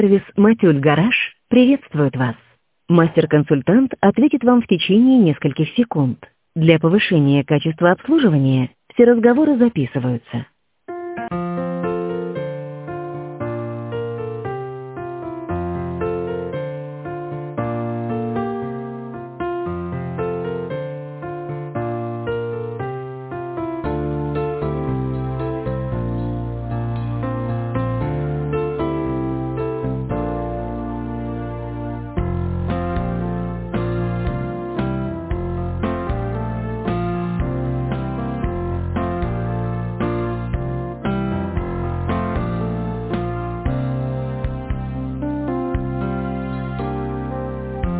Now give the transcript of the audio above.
Сервис «Матюль Гараж» приветствует вас. Мастер-консультант ответит вам в течение нескольких секунд. Для повышения качества обслуживания все разговоры записываются.